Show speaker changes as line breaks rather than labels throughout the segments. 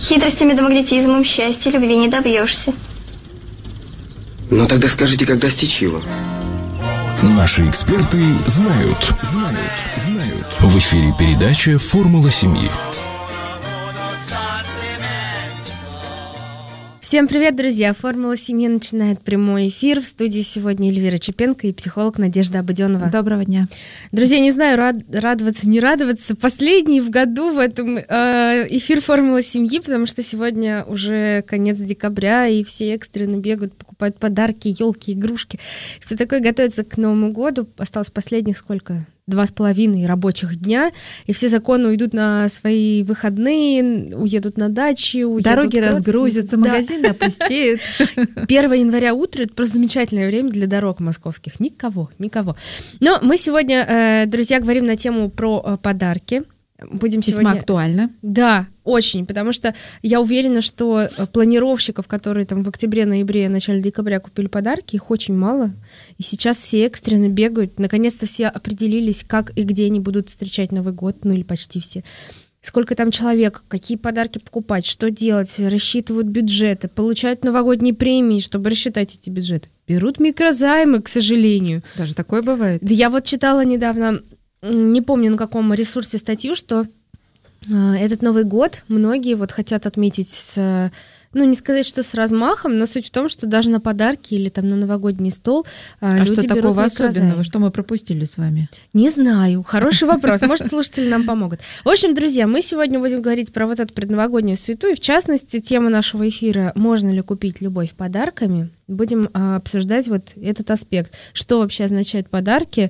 Хитростями да магнетизмом счастья, любви не добьешься.
Ну тогда скажите, как достичь его?
Наши эксперты знают. В эфире передача «Формула семьи».
Всем привет, друзья! «Формула семьи» начинает прямой эфир. В студии сегодня Эльвира Чепенко и психолог Надежда Абаденова.
Доброго дня.
Друзья, не знаю, радоваться, не радоваться. Последний в году в этом эфир «Формула семьи», потому что сегодня уже конец декабря, и все экстренно бегают, покупают подарки, елки, игрушки. Все такое, готовится к Новому году. Осталось последних сколько? 2,5 рабочих дня, и все законы уйдут на свои выходные, уедут на дачи,
дороги разгрузятся, магазины опустеют.
1 января утро — это просто замечательное время для дорог московских. Никого. Но мы сегодня, друзья, говорим на тему про подарки. Будем
весьма
сегодня...
актуально.
Да, очень, потому что я уверена, что планировщиков, которые там в октябре, ноябре, начале декабря купили подарки, их очень мало. И сейчас все экстренно бегают. Наконец-то все определились, как и где они будут встречать Новый год, ну или почти все. Сколько там человек, какие подарки покупать, что делать, рассчитывают бюджеты, получают новогодние премии, чтобы рассчитать эти бюджеты. Берут микрозаймы, к сожалению.
Даже такое бывает?
Да, я вот читала недавно, не помню на каком ресурсе, статью, что этот Новый год многие вот хотят отметить с, ну не сказать, что с размахом, но суть в том, что даже на подарки или там на новогодний стол люди
что
берут
такого
микрозаймы.
особенного, что мы пропустили с вами?
Не знаю, хороший вопрос, может, слушатели нам помогут. В общем, друзья, мы сегодня будем говорить про вот эту предновогоднюю суету, и в частности, тема нашего эфира «Можно ли купить любовь подарками?». Будем обсуждать вот этот аспект, что вообще означают подарки,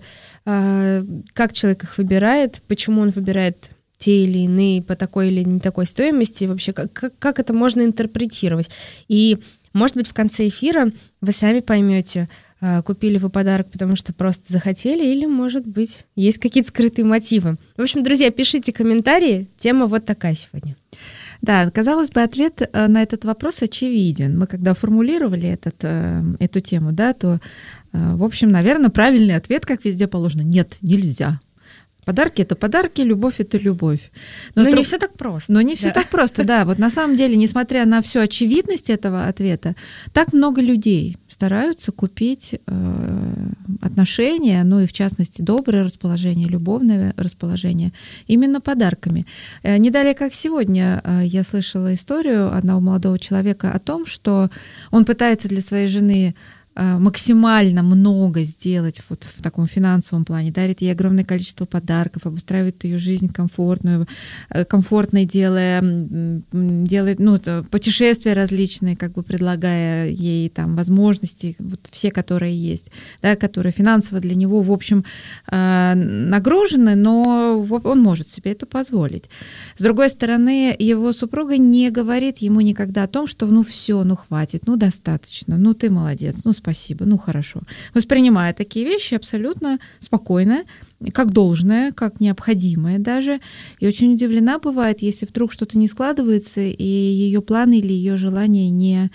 как человек их выбирает, почему он выбирает те или иные по такой или не такой стоимости, вообще как это можно интерпретировать. И, может быть, в конце эфира вы сами поймете, купили вы подарок, потому что просто захотели, или, может быть, есть какие-то скрытые мотивы. В общем, друзья, пишите комментарии, тема вот такая сегодня.
Да, казалось бы, ответ на этот вопрос очевиден. Мы когда формулировали эту тему, да, то, в общем, наверное, правильный ответ, как везде положено, нет, нельзя. Подарки — это подарки, любовь — это любовь.
Но не все так просто.
Но не все так просто, да. Вот на самом деле, несмотря на всю очевидность этого ответа, так много людей стараются купить отношения, ну и в частности доброе расположение, любовное расположение, именно подарками. Не далее, как сегодня, я слышала историю одного молодого человека о том, что он пытается для своей жены максимально много сделать вот в таком финансовом плане, дарит ей огромное количество подарков, обустраивает ее жизнь комфортной, делает путешествия различные, как бы предлагая ей там возможности, вот все, которые есть, да, которые финансово для него, в общем, нагружены, но он может себе это позволить. С другой стороны, его супруга не говорит ему никогда о том, что ну все, ну хватит, ну достаточно, ну ты молодец, ну спасибо, ну хорошо. Воспринимая такие вещи абсолютно спокойно, как должное, как необходимое даже. И очень удивлена бывает, если вдруг что-то не складывается, и ее планы или ее желания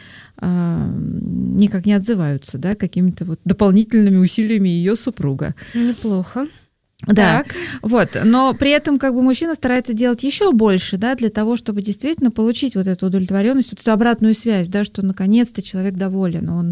никак не отзываются, да, какими-то вот дополнительными усилиями ее супруга.
Неплохо.
Да,
так.
Вот, но при этом как бы мужчина старается делать еще больше, да, для того, чтобы действительно получить вот эту удовлетворенность, вот эту обратную связь, да, что наконец-то человек доволен, он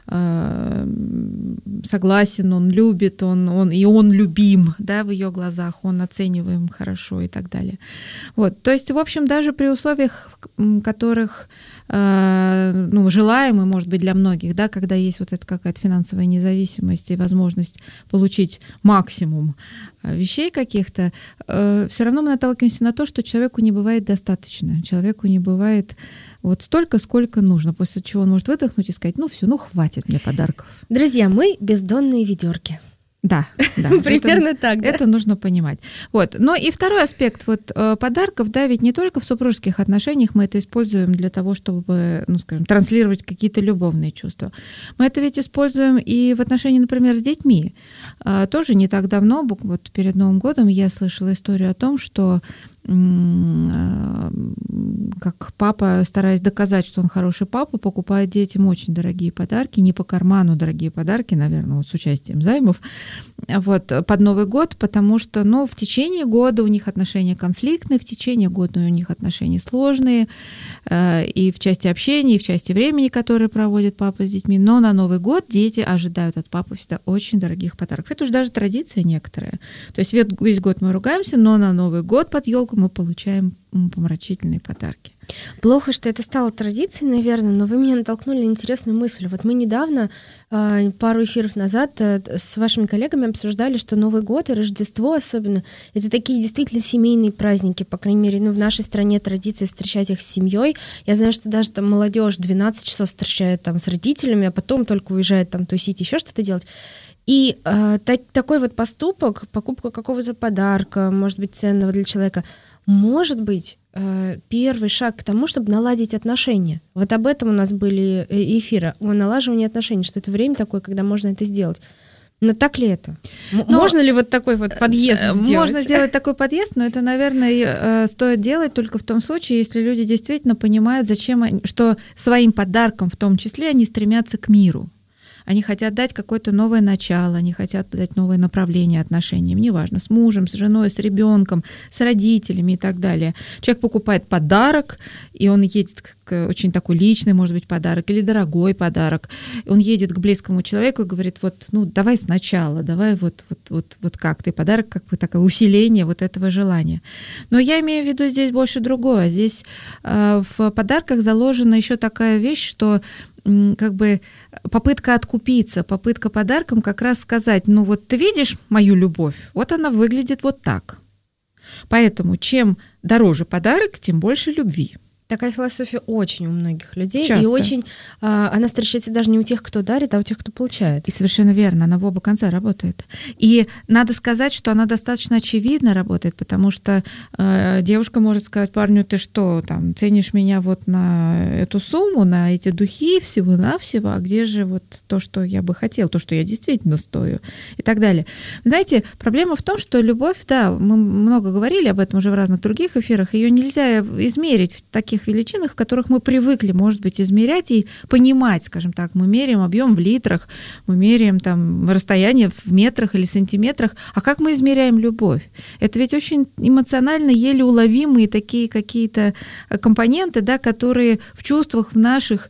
согласен, он любит, он любим, да, в ее глазах, он оцениваем хорошо и так далее. Вот, то есть, в общем, даже при условиях, которых желаемы, может быть, для многих, да, когда есть вот эта какая-то финансовая независимость и возможность получить максимум вещей каких-то, все равно мы наталкиваемся на то, что человеку не бывает достаточно, человеку не бывает вот столько, сколько нужно, после чего он может выдохнуть и сказать, ну все, ну хватит мне подарков.
Друзья, мы бездонные ведерки.
Да.
Примерно так, да?
Это нужно понимать. Вот. Но и второй аспект вот подарков, да, ведь не только в супружеских отношениях мы это используем для того, чтобы, ну, скажем, транслировать какие-то любовные чувства. Мы это ведь используем и в отношении, например, с детьми. Тоже не так давно, вот перед Новым годом, я слышала историю о том, что как папа, стараясь доказать, что он хороший папа, покупает детям очень дорогие подарки, не по карману дорогие подарки, наверное, вот с участием займов, вот, под Новый год, потому что, ну, в течение года у них отношения конфликтные, в течение года у них отношения сложные, и в части общения, и в части времени, которое проводит папа с детьми, но на Новый год дети ожидают от папы всегда очень дорогих подарков. Это уже даже традиция некоторая. То есть весь год мы ругаемся, но на Новый год под елку мы получаем помрачительные подарки.
Плохо, что это стало традицией, наверное, но вы меня натолкнули на интересную мысль. Вот мы недавно, пару эфиров назад, с вашими коллегами обсуждали, что Новый год и Рождество особенно, это такие действительно семейные праздники, по крайней мере, в нашей стране традиция встречать их с семьей. Я знаю, что даже там молодежь 12 часов встречает там с родителями, а потом только уезжает там тусить, еще что-то делать. И такой вот поступок, покупка какого-то подарка, может быть, ценного для человека, может быть первый шаг к тому, чтобы наладить отношения. Вот об этом у нас были эфиры, о налаживании отношений, что это время такое, когда можно это сделать. Но так ли это? Можно ли вот такой вот подъезд сделать?
Можно сделать такой подъезд, но это, наверное, стоит делать только в том случае, если люди действительно понимают, что своим подарком в том числе они стремятся к миру. Они хотят дать какое-то новое начало, они хотят дать новое направление отношениям, неважно, с мужем, с женой, с ребенком, с родителями и так далее. Человек покупает подарок, и он едет очень такой личный, может быть, подарок, или дорогой подарок. Он едет к близкому человеку и говорит, вот, ну, давай сначала, давай вот как ты, подарок, как бы такое усиление вот этого желания. Но я имею в виду здесь больше другое. Здесь в подарках заложена еще такая вещь, что как бы попытка откупиться, попытка подарком как раз сказать, ну вот ты видишь мою любовь, вот она выглядит вот так. Поэтому чем дороже подарок, тем больше любви.
Такая философия очень у многих людей.
Часто.
И очень она встречается даже не у тех, кто дарит, а у тех, кто получает.
И совершенно верно, она в оба конца работает. И надо сказать, что она достаточно очевидно работает, потому что девушка может сказать парню, ты что, там, ценишь меня вот на эту сумму, на эти духи всего-навсего, а где же вот то, что я бы хотел, то, что я действительно стою, и так далее. Знаете, проблема в том, что любовь, да, мы много говорили об этом уже в разных других эфирах, ее нельзя измерить в таких величинах, в которых мы привыкли, может быть, измерять и понимать, скажем так, мы меряем объем в литрах, мы меряем там расстояние в метрах или сантиметрах, а как мы измеряем любовь? Это ведь очень эмоционально еле уловимые такие какие-то компоненты, да, которые в чувствах в наших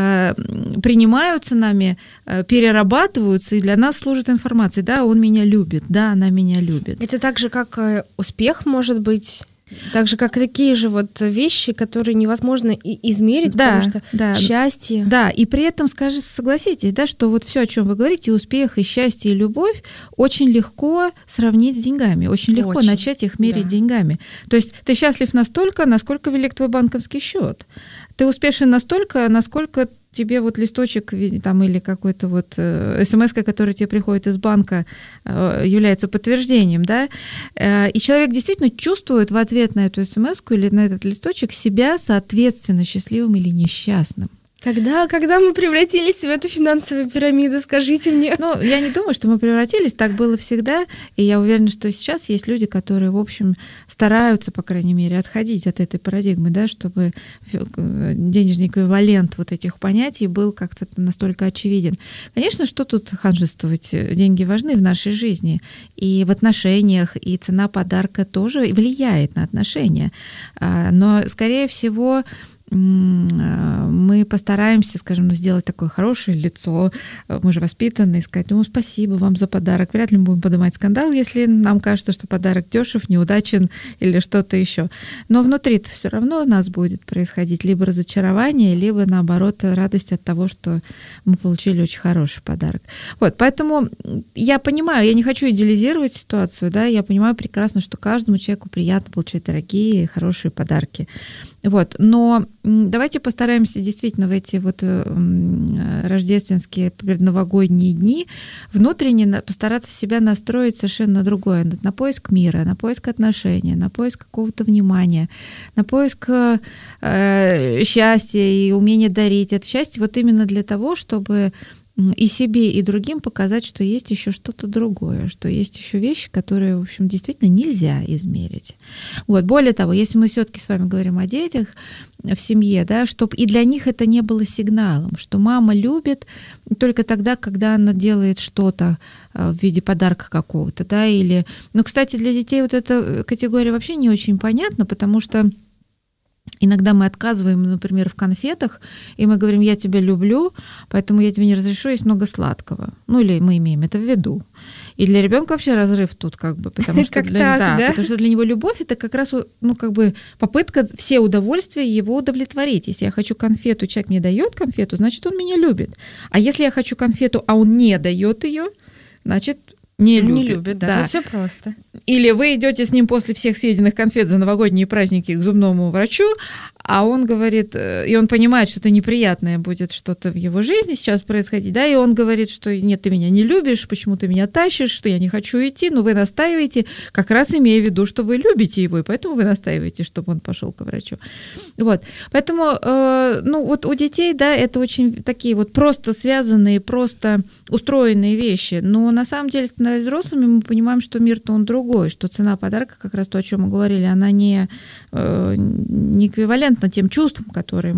принимаются нами, перерабатываются и для нас служат информацией. Да, он меня любит, да, она меня любит.
Это так же, как успех может быть. Так же, как и такие же вот вещи, которые невозможно измерить,
да,
потому что счастье.
Да, и при этом, согласитесь, да, что вот все, о чем вы говорите, успех, и счастье, и любовь, очень легко сравнить с деньгами, очень легко начать их мерить деньгами. То есть ты счастлив настолько, насколько велик твой банковский счет. Ты успешен настолько, насколько тебе вот листочек там, или какой-то вот смс-ка, которая тебе приходит из банка, является подтверждением, да, и человек действительно чувствует в ответ на эту смс-ку или на этот листочек себя соответственно счастливым или несчастным.
Когда мы превратились в эту финансовую пирамиду, скажите мне?
Ну, я не думаю, что мы превратились, так было всегда, и я уверена, что сейчас есть люди, которые, в общем, стараются, по крайней мере, отходить от этой парадигмы, да, чтобы денежный эквивалент вот этих понятий был как-то настолько очевиден. Конечно, что тут ханжествовать? Деньги важны в нашей жизни, и в отношениях, и цена подарка тоже влияет на отношения, но, скорее всего, мы постараемся, скажем, сделать такое хорошее лицо, мы же воспитаны, и сказать, ну, спасибо вам за подарок. Вряд ли мы будем поднимать скандал, если нам кажется, что подарок дешев, неудачен или что-то еще. Но внутри-то все равно у нас будет происходить либо разочарование, либо, наоборот, радость от того, что мы получили очень хороший подарок. Вот, поэтому я понимаю, я не хочу идеализировать ситуацию, да, я понимаю прекрасно, что каждому человеку приятно получать дорогие, хорошие подарки. Вот, но давайте постараемся действительно в эти вот рождественские предновогодние дни внутренне постараться себя настроить совершенно на другое, на поиск мира, на поиск отношений, на поиск какого-то внимания, на поиск счастья и умения дарить. Это счастье вот именно для того, чтобы и себе, и другим показать, что есть еще что-то другое, что есть еще вещи, которые, в общем, действительно нельзя измерить. Вот. Более того, если мы все-таки с вами говорим о детях в семье, да, чтобы и для них это не было сигналом, что мама любит только тогда, когда она делает что-то в виде подарка какого-то, да, или... Ну, кстати, для детей вот эта категория вообще не очень понятна, потому что иногда мы отказываем, например, в конфетах, и мы говорим: я тебя люблю, поэтому я тебе не разрешу есть много сладкого. Ну, или мы имеем это в виду. И для ребенка вообще разрыв тут как бы, потому что, потому что для него любовь — это как раз, ну, как бы попытка все удовольствия его удовлетворить. Если я хочу конфету, человек мне дает конфету, значит, он меня любит. А если я хочу конфету, а он не дает ее, значит, не любит.
Да. Все просто.
Или вы идете с ним после всех съеденных конфет за новогодние праздники к зубному врачу, а он говорит, и он понимает, что это неприятное будет что-то в его жизни сейчас происходить, да, и он говорит, что нет, ты меня не любишь, почему ты меня тащишь, что я не хочу идти, но вы настаиваете, как раз имея в виду, что вы любите его, и поэтому вы настаиваете, чтобы он пошел к врачу. Вот, поэтому, ну, вот у детей, да, это очень такие вот просто связанные, просто устроенные вещи, но на самом деле, становясь взрослыми, мы понимаем, что мир-то он другой, что цена подарка, как раз то, о чем мы говорили, она не эквивалентна тем чувствам, которые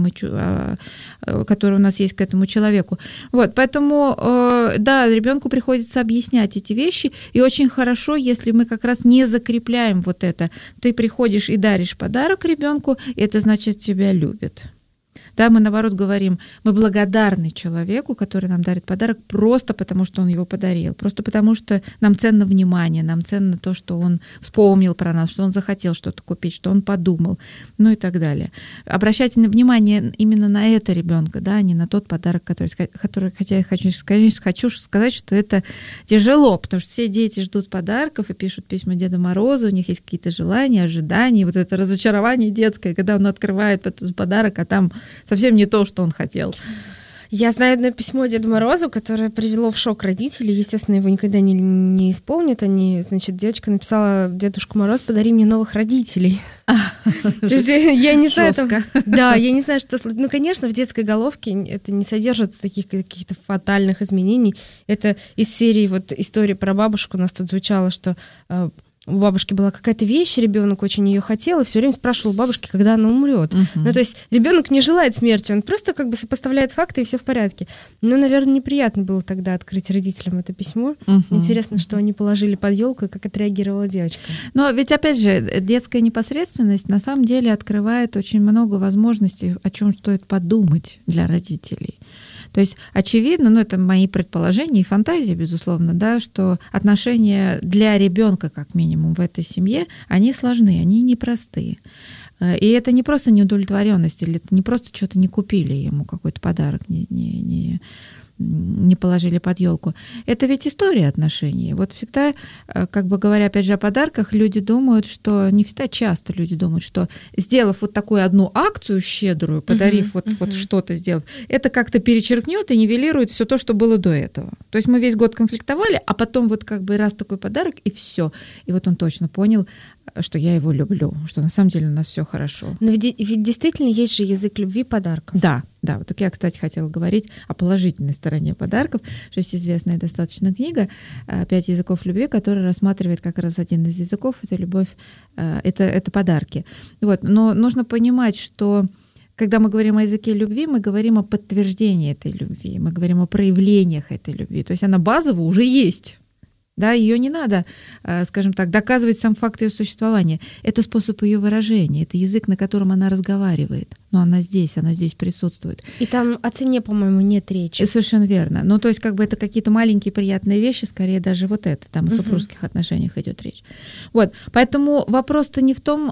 у нас есть к этому человеку. Вот, поэтому, да, ребенку приходится объяснять эти вещи, и очень хорошо, если мы как раз не закрепляем вот это. Ты приходишь и даришь подарок ребенку, и это значит, тебя любят. Да, мы, наоборот, говорим, мы благодарны человеку, который нам дарит подарок просто потому, что он его подарил, просто потому, что нам ценно внимание, нам ценно то, что он вспомнил про нас, что он захотел что-то купить, что он подумал, ну и так далее. Обращайте внимание именно на это ребенка, да, а не на тот подарок, который хотя я хочу сказать, что это тяжело, потому что все дети ждут подарков и пишут письма Деду Морозу, у них есть какие-то желания, ожидания, вот это разочарование детское, когда он открывает этот подарок, а там совсем не то, что он хотел.
Я знаю одно письмо Деду Морозу, которое привело в шок родителей. Естественно, его никогда не исполнят. Значит, девочка написала: Дедушка Мороз, подари мне новых родителей. То есть я не знаю, да, я не знаю, что... Ну, конечно, в детской головке это не содержит таких каких-то фатальных изменений. Это из серии вот истории про бабушку. У нас тут звучало, что у бабушки была какая-то вещь, ребенок очень ее хотел, и все время спрашивал у бабушки, когда она умрет. Ну, то есть ребенок не желает смерти, он просто как бы сопоставляет факты, и все в порядке. Но, наверное, неприятно было тогда открыть родителям это письмо. Интересно, что они положили под елку и как отреагировала девочка.
Но ведь, опять же, детская непосредственность на самом деле открывает очень много возможностей, о чем стоит подумать для родителей. То есть очевидно, ну это мои предположения и фантазии, безусловно, да, что отношения для ребенка, как минимум, в этой семье, они сложны, они непростые. И это не просто неудовлетворенность, или это не просто что-то не купили ему, какой-то подарок, не положили под елку. Это ведь история отношений. Вот всегда, как бы говоря, опять же, о подарках, люди думают, что, не всегда, часто люди думают, что, сделав вот такую одну акцию щедрую, подарив вот что-то, сделав, это как-то перечеркнет и нивелирует все то, что было до этого. То есть мы весь год конфликтовали, а потом вот как бы раз такой подарок, и все. И вот он точно понял, что я его люблю, что на самом деле у нас все хорошо.
Но ведь действительно есть же язык любви подарков.
Да. Вот так я, кстати, хотела говорить о положительной стороне подарков, что есть известная достаточно книга «5 языков любви», которая рассматривает как раз один из языков — это любовь, это подарки. Вот. Но нужно понимать, что когда мы говорим о языке любви, мы говорим о подтверждении этой любви, мы говорим о проявлениях этой любви. То есть она базово уже есть. Да, ее не надо, скажем так, доказывать сам факт ее существования. Это способ ее выражения, это язык, на котором она разговаривает. Но она здесь присутствует.
И там о цене, по-моему, нет речи.
Совершенно верно. Ну, то есть, как бы это какие-то маленькие приятные вещи, скорее даже вот это, там о супружеских отношениях идет речь. Вот, поэтому вопрос-то не в том,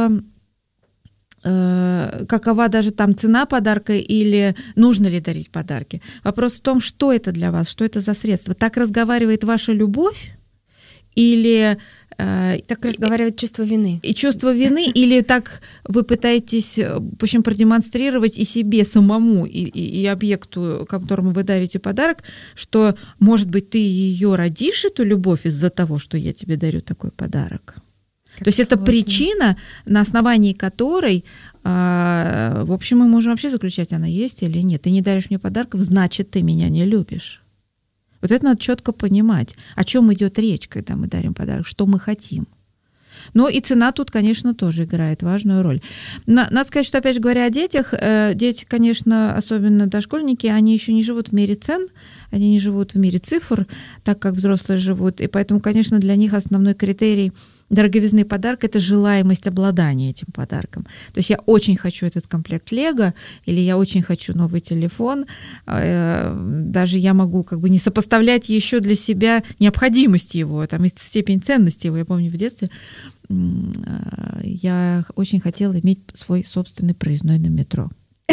какова даже там цена подарка или нужно ли дарить подарки. Вопрос в том, что это для вас, что это за средство. Так разговаривает ваша любовь или...
Так разговаривает чувство вины.
И чувство вины, или так вы пытаетесь, в общем, продемонстрировать и себе самому, и объекту, которому вы дарите подарок, что, может быть, ты ее родишь, эту любовь, из-за того, что я тебе дарю такой подарок. То есть это причина, на основании которой В общем, мы можем вообще заключать, она есть или нет. Ты не даришь мне подарков, значит, ты меня не любишь. Вот это надо четко понимать, о чем идет речь, когда мы дарим подарок, что мы хотим. Но и цена тут, конечно, тоже играет важную роль. Надо сказать, что, опять же говоря, о детях, дети, конечно, особенно дошкольники, они еще не живут в мире цен, они не живут в мире цифр, так как взрослые живут, и поэтому, конечно, для них основной критерий дороговизны подарка — это желаемость обладания этим подарком. То есть я очень хочу этот комплект Лего, или я очень хочу новый телефон. Даже я могу как бы не сопоставлять еще для себя необходимость его, там, и степень ценности его. Я помню в детстве я очень хотела иметь свой собственный проездной на метро.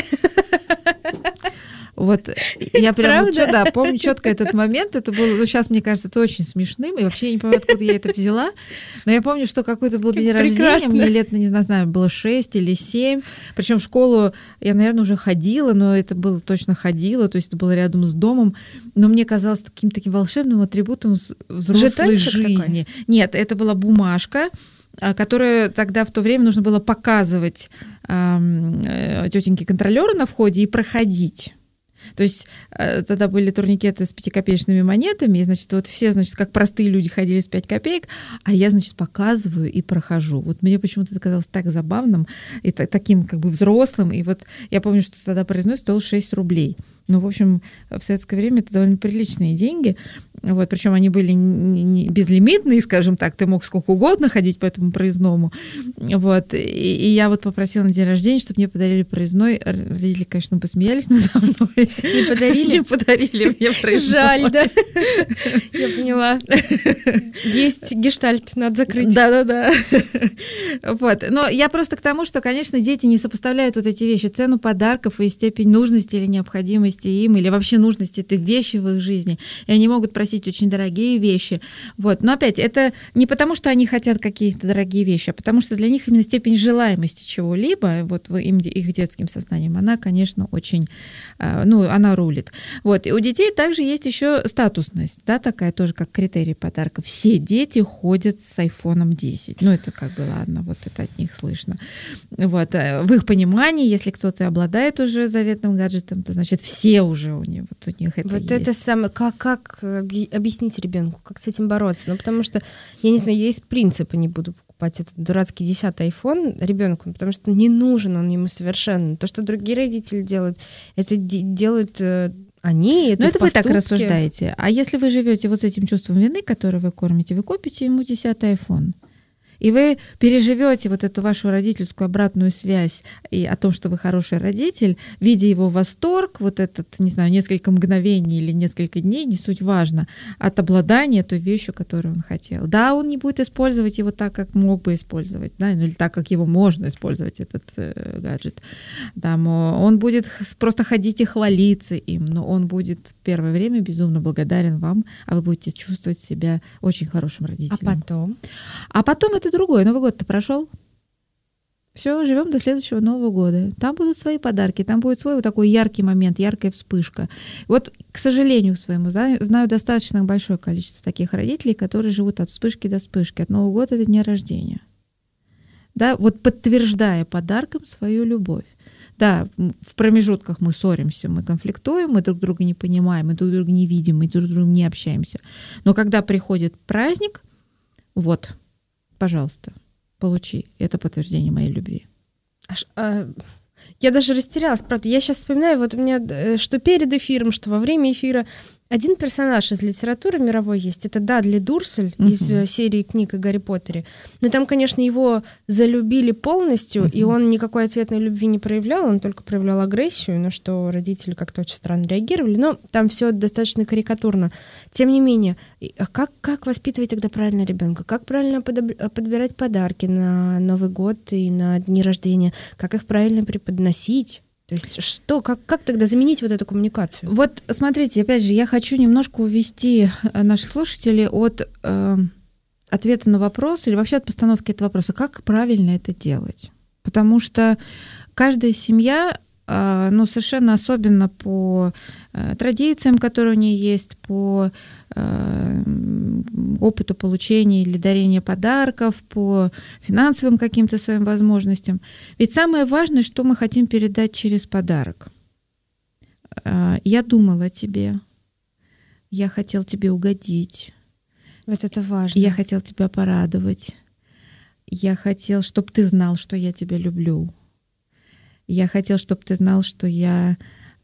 Вот я прям помню четко этот момент. Это было, сейчас мне кажется, это очень смешным. И вообще я не понимаю, откуда я это взяла. Но я помню, что какой-то был день рождения. Мне лет, не знаю, было 6 или 7. Причем в школу я, наверное, уже ходила, но это было точно ходила. То есть это было рядом с домом. Но мне казалось каким-то таким волшебным атрибутом взрослой жизни. Такой? Нет, это была бумажка, которую тогда в то время нужно было показывать тетеньке-контролёру на входе и проходить. То есть тогда были турникеты с 5-копеечными монетами, и, значит, вот все, значит, как простые люди ходили с 5 копеек, а я, значит, показываю и прохожу. Вот мне почему-то это казалось так забавным и таким как бы взрослым. И вот я помню, что тогда проездной стоил 6 рублей. Ну, в общем, в советское время это довольно приличные деньги. Вот, причем они были не безлимитные, скажем так, ты мог сколько угодно ходить по этому проездному. Вот, и я вот попросила на день рождения, чтобы мне подарили проездной. Родители, конечно, посмеялись надо мной.
Не подарили?
Не подарили мне проездной.
Жаль, да? Я поняла. Есть гештальт, надо закрыть.
Да-да-да. Вот. Но я просто к тому, что, конечно, дети не сопоставляют вот эти вещи, цену подарков и степень нужности или необходимости им, или вообще нужности этой вещи в их жизни. И они могут просить очень дорогие вещи. Вот. Но опять, это не потому, что они хотят какие-то дорогие вещи, а потому что для них именно степень желаемости чего-либо, вот их детским сознанием, она, конечно, очень, она рулит. Вот. И у детей также есть еще статусность, да, такая тоже как критерий подарка. Все дети ходят с iPhone 10. Ну, это как бы, ладно, вот это от них слышно. Вот. В их понимании, если кто-то обладает уже заветным гаджетом, то, значит, все уже у них это
вот
есть.
Это самое, как объяснить ребенку, как с этим бороться? Ну, потому что, я не знаю, я из принципа не буду покупать этот дурацкий 10-й iPhone ребенку, потому что не нужен он ему совершенно. То, что другие родители делают, это делают они, это.
Но это
поступки.
Вы так рассуждаете. А если вы живете вот с этим чувством вины, которое вы кормите, вы купите ему 10-й iPhone. И вы переживете вот эту вашу родительскую обратную связь и о том, что вы хороший родитель, видя его восторг, вот этот, не знаю, несколько мгновений или несколько дней, не суть важно, от обладания той вещью, которую он хотел. Да, он не будет использовать его так, как мог бы использовать, да, или так, как его можно использовать, этот гаджет. Да, он будет просто ходить и хвалиться им, но он будет в первое время безумно благодарен вам, а вы будете чувствовать себя очень хорошим родителем. А потом это другое. Новый год-то прошел. Все, живем до следующего Нового года. Там будут свои подарки, там будет свой вот такой яркий момент, яркая вспышка. Вот, к сожалению, своему знаю достаточно большое количество таких родителей, которые живут от вспышки до вспышки. От Нового года до дня рождения. Да, вот подтверждая подарком свою любовь. Да, в промежутках мы ссоримся, мы конфликтуем, мы друг друга не понимаем, мы друг друга не видим, мы друг с другом не общаемся. Но когда приходит праздник, вот, пожалуйста, получи это подтверждение моей любви.
Я даже растерялась, правда. Я сейчас вспоминаю, вот у меня, что перед эфиром, что во время эфира, один персонаж из литературы мировой есть. Это Дадли Дурсель из серии книг о Гарри Поттере. Но там, конечно, его залюбили полностью, и он никакой ответной любви не проявлял, он только проявлял агрессию, на что родители как-то очень странно реагировали. Но там все достаточно карикатурно. Тем не менее, как воспитывать тогда правильно ребенка? Как правильно подбирать подарки на Новый год и на дни рождения? Как их правильно преподносить? То есть что, как тогда заменить вот эту коммуникацию?
Вот смотрите, опять же, я хочу немножко увести наших слушателей от ответа на вопрос или вообще от постановки этого вопроса, как правильно это делать. Потому что каждая семья совершенно особенно по традициям, которые у нее есть, по опыту получения или дарения подарков, по финансовым каким-то своим возможностям. Ведь самое важное, что мы хотим передать через подарок. Я думала о тебе, я хотел тебе угодить.
Вот это важно.
Я хотел тебя порадовать. Я хотел, чтобы ты знал, что я тебя люблю. Я хотел, чтобы ты знал, что я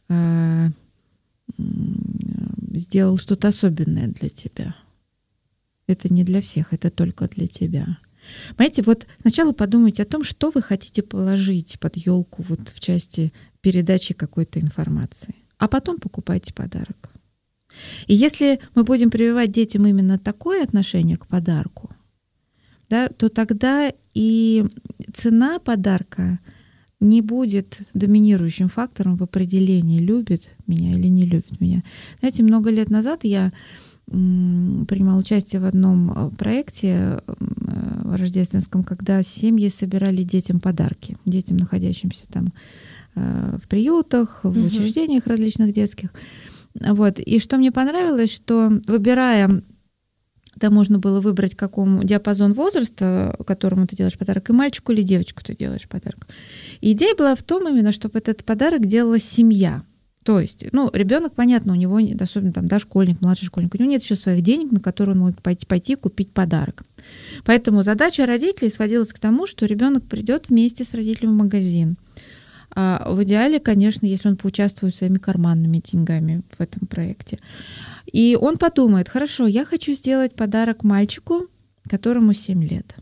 сделал что-то особенное для тебя. Это не для всех, это только для тебя. Понимаете, вот сначала подумайте о том, что вы хотите положить под елку вот в части передачи какой-то информации, а потом покупайте подарок. И если мы будем прививать детям именно такое отношение к подарку, да, то тогда и цена подарка не будет доминирующим фактором в определении, любит меня или не любит меня. Знаете, много лет назад я принимала участие в одном проекте рождественском, когда семьи собирали детям подарки, детям, находящимся там в приютах, в учреждениях различных детских. Вот. И что мне понравилось, что выбирая, там можно было выбрать какому диапазон возраста, которому ты делаешь подарок, и мальчику или девочку ты делаешь подарок. И идея была в том именно, чтобы этот подарок делала семья. То есть, ребенок, понятно, у него, особенно там дошкольник, младший школьник, у него нет еще своих денег, на которые он может пойти купить подарок. Поэтому задача родителей сводилась к тому, что ребенок придет вместе с родителем в магазин. А в идеале, конечно, если он поучаствует своими карманными деньгами в этом проекте. И он подумает: хорошо, я хочу сделать подарок мальчику, которому 7 лет.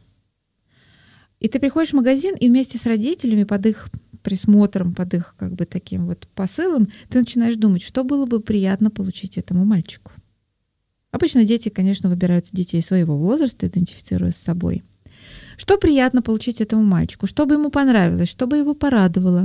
И ты приходишь в магазин, и вместе с родителями под их присмотром, под их как бы таким вот посылом, ты начинаешь думать, что было бы приятно получить этому мальчику. Обычно дети, конечно, выбирают детей своего возраста, идентифицируя с собой. Что приятно получить этому мальчику, что бы ему понравилось, что бы его порадовало,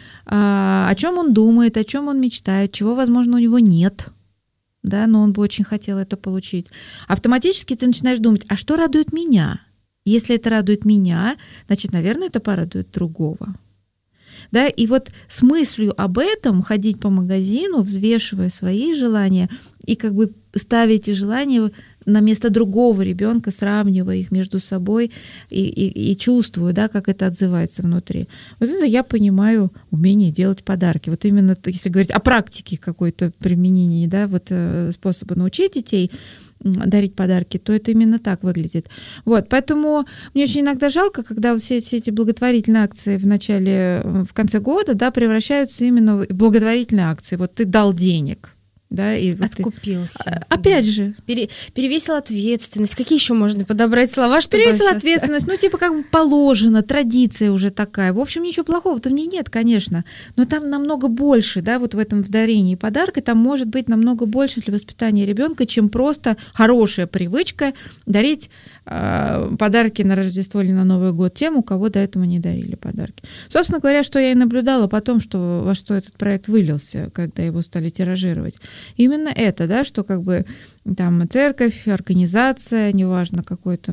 о чем он думает, о чем он мечтает, чего, возможно, у него нет, да, но он бы очень хотел это получить. Автоматически ты начинаешь думать, а что радует меня? Если это радует меня, значит, наверное, это порадует другого. Да, и вот с мыслью об этом ходить по магазину, взвешивая свои желания и как бы ставить эти желания на место другого ребенка, сравнивая их между собой и чувствуя, да, как это отзывается внутри. Вот это я понимаю умение делать подарки. Вот именно, если говорить о практике какой-то применении, да, вот способа научить детей дарить подарки, то это именно так выглядит. Вот, поэтому мне очень иногда жалко, когда вот все эти благотворительные акции в конце года, да, превращаются именно в благотворительные акции. Вот ты дал денег. Да, и вот
откупился.
Опять же.
Перевесил ответственность. Какие еще можно подобрать слова, чтобы...
Перевесил ответственность, как бы положено, традиция уже такая. В общем, ничего плохого-то в ней нет, конечно. Но там намного больше, да, вот в этом в дарении подарка, там может быть намного больше для воспитания ребенка, чем просто хорошая привычка дарить подарки на Рождество или на Новый год тем, у кого до этого не дарили подарки. Собственно говоря, что я и наблюдала потом, во что этот проект вылился, когда его стали тиражировать. Именно это, да, что как бы там церковь, организация, неважно, какое-то,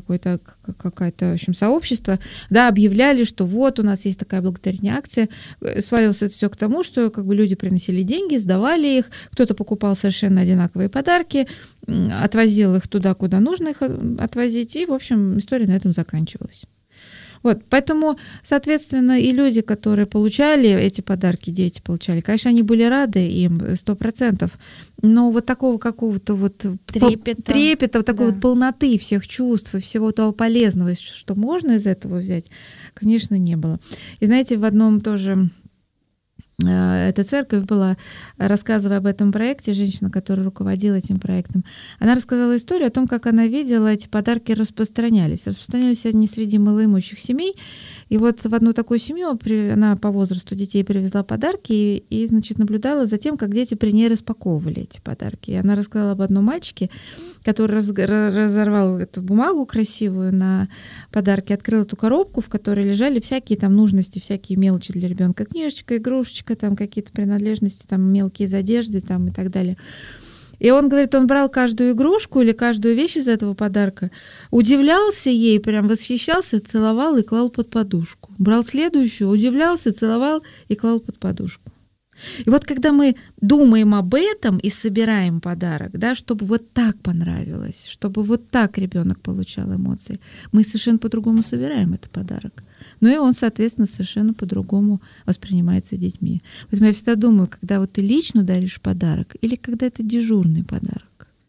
в общем, сообщество, да, объявляли, что вот у нас есть такая благотворительная акция. Свалилось это все к тому, что как бы люди приносили деньги, сдавали их, кто-то покупал совершенно одинаковые подарки, отвозил их туда, куда нужно их отвозить, и, в общем, история на этом заканчивалась. Вот, поэтому, соответственно, и люди, которые получали эти подарки, дети получали, конечно, они были рады им 100%, но вот такого какого-то вот трепета вот такой вот полноты всех чувств и всего того полезного, что можно из этого взять, конечно, не было. И знаете, в одном тоже... Эта церковь была, рассказывая об этом проекте, женщина, которая руководила этим проектом, она рассказала историю о том, как она видела, эти подарки распространялись. Распространялись они среди малоимущих семей. И вот в одну такую семью она по возрасту детей привезла подарки и значит, наблюдала за тем, как дети при ней распаковывали эти подарки. И она рассказала об одном мальчике, который разорвал эту бумагу красивую на подарки, открыл эту коробку, в которой лежали всякие там нужности, всякие мелочи для ребенка, книжечка, игрушечка, там какие-то принадлежности, там мелкие из одежды там, и так далее. И он говорит, он брал каждую игрушку или каждую вещь из этого подарка, удивлялся ей, прям восхищался, целовал и клал под подушку. Брал следующую, удивлялся, целовал и клал под подушку. И вот когда мы думаем об этом и собираем подарок, да, чтобы вот так понравилось, чтобы вот так ребенок получал эмоции, мы совершенно по-другому собираем этот подарок. Ну и он, соответственно, совершенно по-другому воспринимается детьми. Поэтому я всегда думаю, когда вот ты лично даришь подарок или когда это дежурный подарок.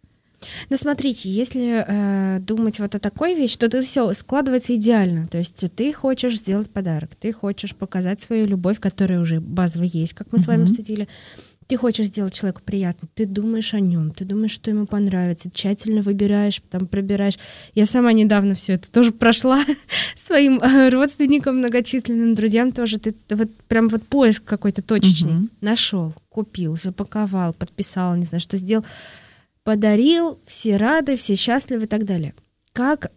Ну, смотрите, если думать вот о такой вещи, то это все складывается идеально. То есть ты хочешь сделать подарок, ты хочешь показать свою любовь, которая уже базово есть, как мы с вами обсудили. Ты хочешь сделать человеку приятно, ты думаешь о нем, ты думаешь, что ему понравится, тщательно выбираешь, там пробираешь. Я сама недавно все это тоже прошла своим родственникам, многочисленным друзьям тоже. Ты вот прям вот поиск какой-то точечный нашел, купил, запаковал, подписал, не знаю, что сделал. Подарил, все рады, все счастливы и так далее. Как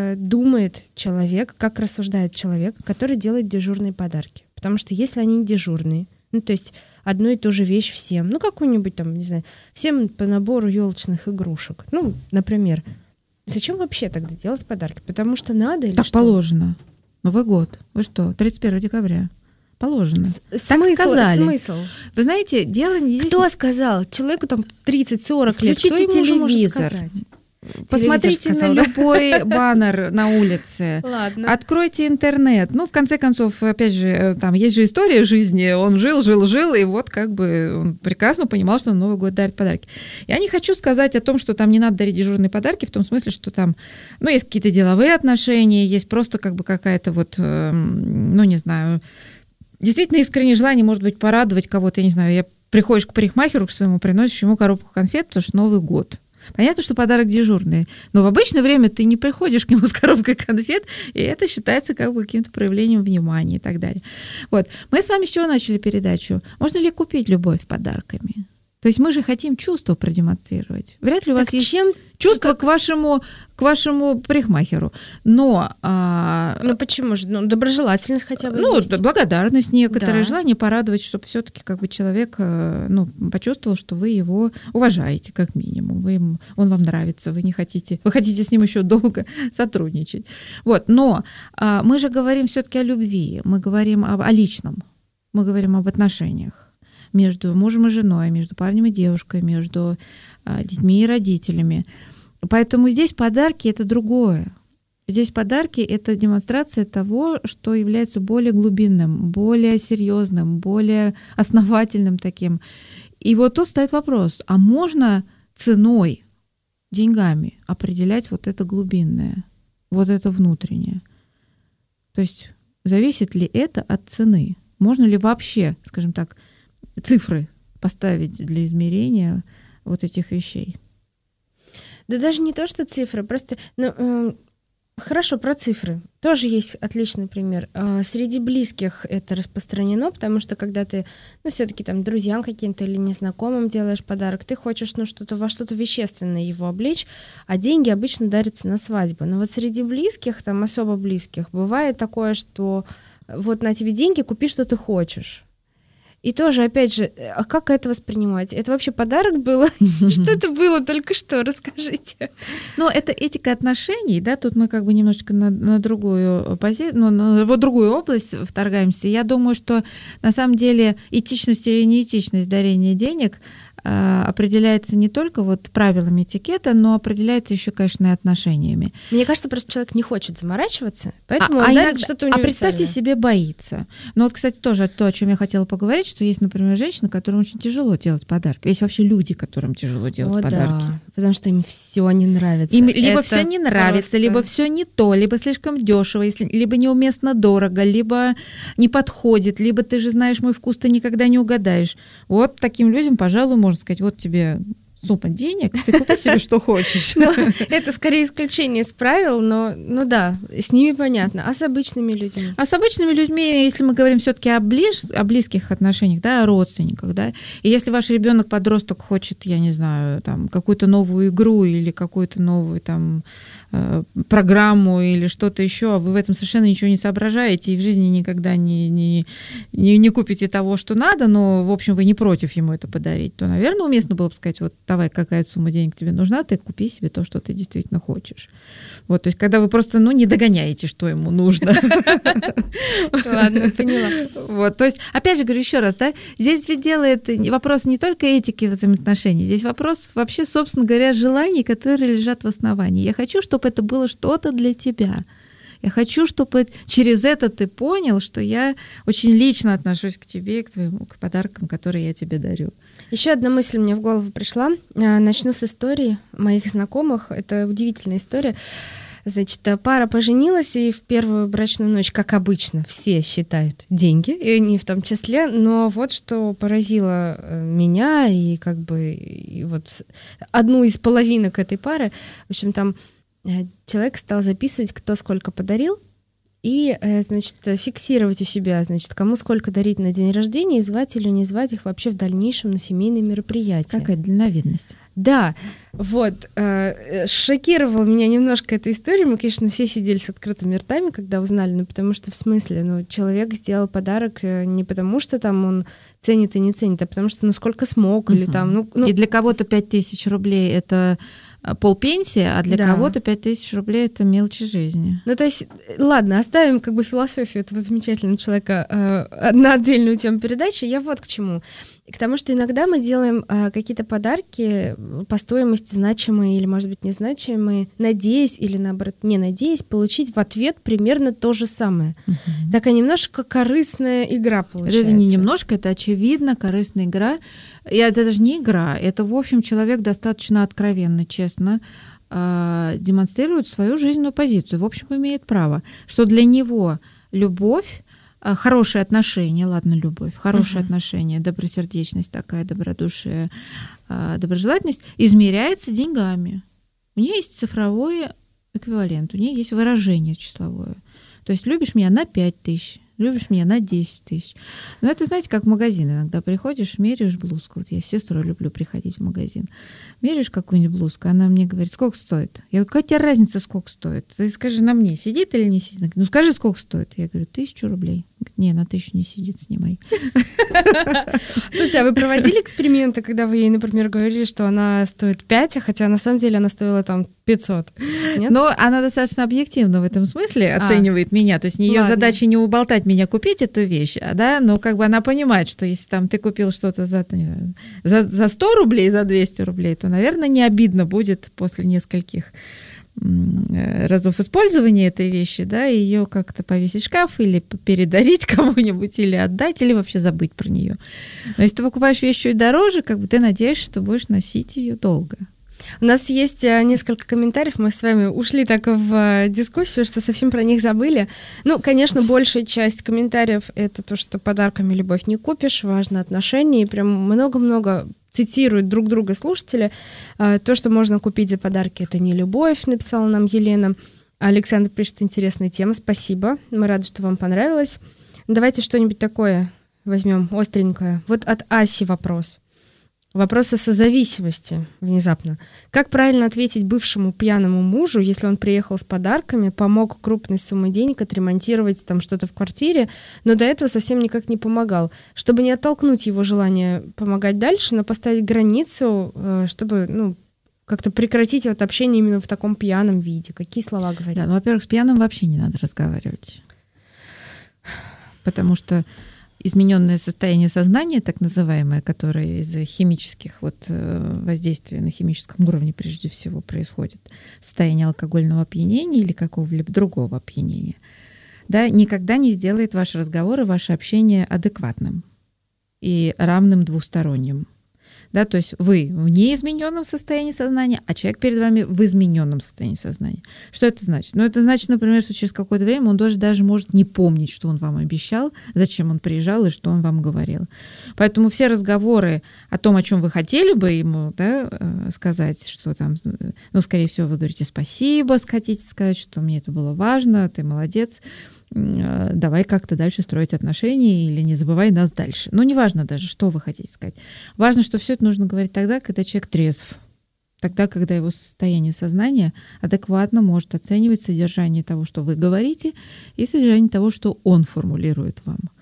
думает человек, как рассуждает человек, который делает дежурные подарки? Потому что если они дежурные, ну, то есть одну и ту же вещь всем, ну, какую-нибудь там, не знаю, всем по набору елочных игрушек, ну, например, зачем вообще тогда делать подарки? Потому что надо или
так
что?
Положено. Новый год. Вы что, 31 декабря? Положено. Так сказали.
Смысл?
Вы знаете, дело не здесь...
Кто сказал? Человеку там 30-40 лет. Кто ему уже может сказать?
Посмотрите
сказал,
на любой баннер на улице.
Ладно.
Откройте интернет. Ну, в конце концов, опять же, там есть же история жизни. Он жил, и вот как бы он прекрасно понимал, что на Новый год дарит подарки. Я не хочу сказать о том, что там не надо дарить дежурные подарки, в том смысле, что там, ну, есть какие-то деловые отношения, есть просто как бы какая-то вот, ну, не знаю, действительно искреннее желание, может быть, порадовать кого-то, я не знаю, приходишь к парикмахеру к своему, приносишь ему коробку конфет, потому что Новый год. Понятно, что подарок дежурный, но в обычное время ты не приходишь к нему с коробкой конфет, и это считается как бы каким-то проявлением внимания и так далее. Вот. Мы с вами с чего начали передачу? Можно ли купить любовь подарками? То есть мы же хотим чувства продемонстрировать. Вряд ли у вас есть чувство к вашему парикмахеру. Но...
Ну почему же? Ну, доброжелательность хотя бы есть.
Благодарность некоторое,
Да.
желание порадовать, чтобы все-таки как бы человек почувствовал, что вы его уважаете, как минимум. Он вам нравится, вы хотите с ним еще долго сотрудничать. Вот. Но мы же говорим все-таки о любви, мы говорим о личном, мы говорим об отношениях между мужем и женой, между парнем и девушкой, между детьми и родителями. Поэтому здесь подарки — это другое. Здесь подарки — это демонстрация того, что является более глубинным, более серьезным, более основательным таким. И вот тут стоит вопрос, а можно ценой, деньгами определять вот это глубинное, вот это внутреннее? То есть зависит ли это от цены? Можно ли вообще, скажем так, цифры поставить для измерения вот этих вещей?
Да даже не то, что цифры, просто... Хорошо, про цифры. Тоже есть отличный пример. Среди близких это распространено, потому что когда ты, все-таки там друзьям каким-то или незнакомым делаешь подарок, ты хочешь, что-то во что-то вещественное его облечь, а деньги обычно дарятся на свадьбу. Но вот среди близких, там особо близких, бывает такое, что вот на тебе деньги, купи, что ты хочешь. И тоже, опять же, а как это воспринимать? Это вообще подарок был? Что это было только что? Расскажите.
Ну, это этика отношений, да, тут мы как бы немножечко на другую позицию, в другую область вторгаемся. Я думаю, что на самом деле этичность или неэтичность дарения денег определяется не только вот правилами этикета, но определяется еще, конечно, и отношениями.
Мне кажется, просто человек не хочет заморачиваться, поэтому он дарит что-то универсальное.
А представьте себе, боится. Ну вот, кстати, тоже то, о чем я хотела поговорить, что есть, например, женщины, которым очень тяжело делать подарки. Есть вообще люди, которым тяжело делать подарки.
Да, потому что им все не нравится.
Им либо все не нравится, либо все не то, либо слишком дешево, либо неуместно дорого, либо не подходит, либо ты же знаешь мой вкус, ты никогда не угадаешь. Вот таким людям, пожалуй, можно сказать, вот тебе сумма денег, ты купи себе что хочешь.
Это скорее исключение из правил, но да, с ними понятно. А с обычными людьми?
А с обычными людьми, если мы говорим все-таки о близких отношениях, да, о родственниках, да, и если ваш ребенок подросток хочет, я не знаю, там какую-то новую игру или какую-то новую там программу или что-то еще, а вы в этом совершенно ничего не соображаете и в жизни никогда не купите того, что надо, но, в общем, вы не против ему это подарить, то, наверное, уместно было бы сказать, вот давай, какая сумма денег тебе нужна, ты купи себе то, что ты действительно хочешь. Вот, то есть, когда вы просто, не догоняете, что ему нужно.
Ладно, поняла.
Вот, то есть, опять же, говорю еще раз, да, здесь ведь делает вопрос не только этики взаимоотношений, здесь вопрос вообще, собственно говоря, желаний, которые лежат в основании. Я хочу, чтобы это было что-то для тебя. Я хочу, чтобы через это ты понял, что я очень лично отношусь к тебе, к подаркам, которые я тебе дарю.
Еще одна мысль мне в голову пришла. Начну с истории моих знакомых. Это удивительная история. Значит, пара поженилась, и в первую брачную ночь, как обычно, все считают деньги, и они в том числе. Но вот что поразило меня и и вот одну из половинок этой пары. В общем, там человек стал записывать, кто сколько подарил, и, значит, фиксировать у себя, значит, кому сколько дарить на день рождения, и звать или не звать их вообще в дальнейшем на семейные мероприятия.
Какая дальновидность.
Да, вот. Шокировала меня немножко эта история. Мы, конечно, все сидели с открытыми ртами, когда узнали, потому что в смысле, человек сделал подарок не потому, что там он ценит и не ценит, а потому что, сколько смог, или там,
И для кого-то 5000 рублей — это полпенсии, а для кого-то 5000 рублей — это мелочи жизни.
То есть, ладно, оставим философию этого замечательного человека на отдельную тему передачи. Я вот к чему. К тому, что иногда мы делаем какие-то подарки по стоимости значимые или, может быть, незначимые, надеясь или, наоборот, не надеясь получить в ответ примерно то же самое. Такая немножко корыстная игра получается.
Это не немножко, это очевидно корыстная игра. И это даже не игра, это, в общем, человек достаточно откровенно, честно демонстрирует свою жизненную позицию. В общем, имеет право, что для него любовь, хорошие отношения, любовь, хорошие отношения, добросердечность такая, добродушие, доброжелательность измеряется деньгами. У нее есть цифровой эквивалент, у нее есть выражение числовое. То есть любишь меня на 5000, любишь меня на 10 тысяч. Но это, знаете, как в магазин. Иногда приходишь, меряешь блузку. Вот я с сестрой люблю приходить в магазин. Меряешь какую-нибудь блузку, она мне говорит, сколько стоит? Я говорю, какая тебе разница, сколько стоит? Ты скажи на мне, сидит или не сидит? Она говорит, скажи, сколько стоит? Я говорю, 1000 рублей. Говорит, не, на 1000 не сидит, снимай.
Слушайте, а вы проводили эксперименты, когда вы ей, например, говорили, что она стоит 5, хотя на самом деле она стоила там 500? Нет?
Но она достаточно объективно в этом смысле оценивает меня. То есть ее задача не уболтать меня купить эту вещь, но она понимает, что если там ты купил что-то за 100 рублей, за 200 рублей, то, наверное, не обидно будет после нескольких разов использования этой вещи, ее как-то повесить в шкаф или передарить кому-нибудь, или отдать, или вообще забыть про нее. Но если ты покупаешь вещь чуть дороже, ты надеешься, что будешь носить ее долго.
У нас есть несколько комментариев, мы с вами ушли так в дискуссию, что совсем про них забыли. Конечно, большая часть комментариев — это то, что подарками любовь не купишь, важно отношения, и прям много-много цитируют друг друга слушатели. То, что можно купить за подарки, это не любовь, написала нам Елена. Александр пишет, интересная тема, спасибо, мы рады, что вам понравилось. Давайте что-нибудь такое возьмем, остренькое. Вот от Аси вопрос. Вопрос о созависимости внезапно. Как правильно ответить бывшему пьяному мужу, если он приехал с подарками, помог крупной суммой денег отремонтировать там что-то в квартире, но до этого совсем никак не помогал? Чтобы не оттолкнуть его желание помогать дальше, но поставить границу, чтобы как-то прекратить общение именно в таком пьяном виде. Какие слова говорить?
Да, во-первых, с пьяным вообще не надо разговаривать. Потому что измененное состояние сознания, так называемое, которое из-за химических воздействий на химическом уровне прежде всего происходит, состояние алкогольного опьянения или какого-либо другого опьянения, никогда не сделает ваш разговор и ваше общение адекватным и равным двусторонним. То есть вы в неизмененном состоянии сознания, а человек перед вами в измененном состоянии сознания. Что это значит? Это значит, например, что через какое-то время он даже может не помнить, что он вам обещал, зачем он приезжал и что он вам говорил. Поэтому все разговоры о том, о чем вы хотели бы ему сказать, что там, скорее всего, вы говорите спасибо, хотите сказать, что мне это было важно, ты молодец, давай как-то дальше строить отношения или не забывай нас дальше. Неважно даже, что вы хотите сказать. Важно, что все это нужно говорить тогда, когда человек трезв. Тогда, когда его состояние сознания адекватно может оценивать содержание того, что вы говорите, и содержание того, что он формулирует вам.